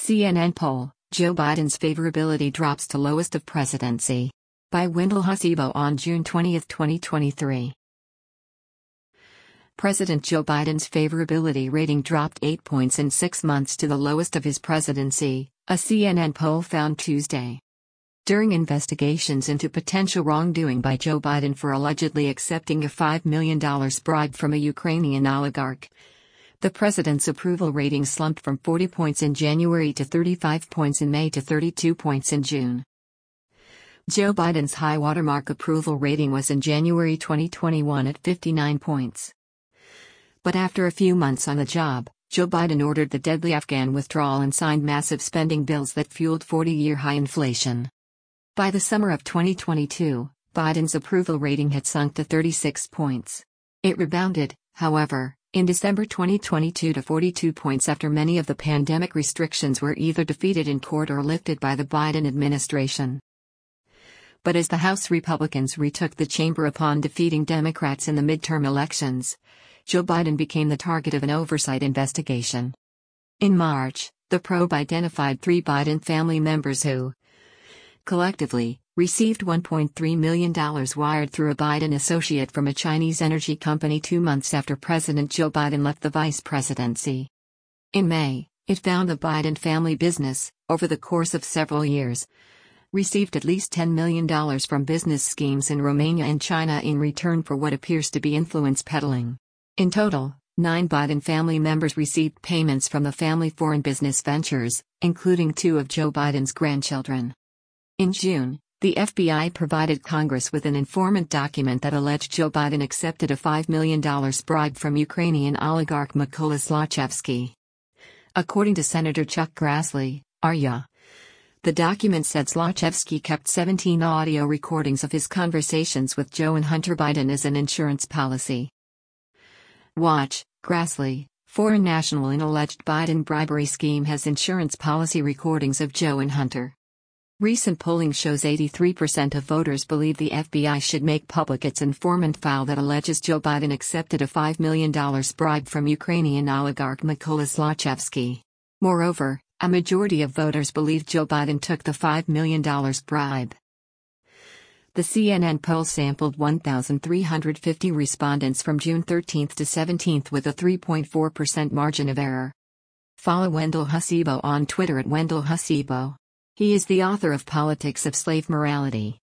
CNN poll, Joe Biden's favorability drops to lowest of presidency. By Wendell Husibo on June 20, 2023. President Joe Biden's favorability rating dropped 8 points in 6 months to the lowest of his presidency, a CNN poll found Tuesday. During investigations into potential wrongdoing by Joe Biden for allegedly accepting a $5 million bribe from a Ukrainian oligarch, the president's approval rating slumped from 40 points in January to 35 points in May to 32 points in June. Joe Biden's high watermark approval rating was in January 2021 at 59 points. But after a few months on the job, Joe Biden ordered the deadly Afghan withdrawal and signed massive spending bills that fueled 40-year high inflation. By the summer of 2022, Biden's approval rating had sunk to 36 points. It rebounded, however, in December 2022 to 42 points after many of the pandemic restrictions were either defeated in court or lifted by the Biden administration. But as the House Republicans retook the chamber upon defeating Democrats in the midterm elections, Joe Biden became the target of an oversight investigation. In March, the probe identified 3 Biden family members who, collectively, received $1.3 million wired through a Biden associate from a Chinese energy company 2 months after President Joe Biden left the vice presidency. In May, it found the Biden family business, over the course of several years, received at least $10 million from business schemes in Romania and China in return for what appears to be influence peddling. In total, 9 Biden family members received payments from the family foreign business ventures, including 2 of Joe Biden's grandchildren. In June, the FBI provided Congress with an informant document that alleged Joe Biden accepted a $5 million bribe from Ukrainian oligarch Mykola Zlochevsky. According to Senator Chuck Grassley, RYA, the document said Zlochevsky kept 17 audio recordings of his conversations with Joe and Hunter Biden as an insurance policy. Watch, Grassley, foreign national in alleged Biden bribery scheme has insurance policy recordings of Joe and Hunter. Recent polling shows 83% of voters believe the FBI should make public its informant file that alleges Joe Biden accepted a $5 million bribe from Ukrainian oligarch Mykola Zlochevsky. Moreover, a majority of voters believe Joe Biden took the $5 million bribe. The CNN poll sampled 1,350 respondents from June 13 to 17 with a 3.4% margin of error. Follow Wendell Husibo on Twitter at Wendell Husibo. He is the author of Politics of Slave Morality.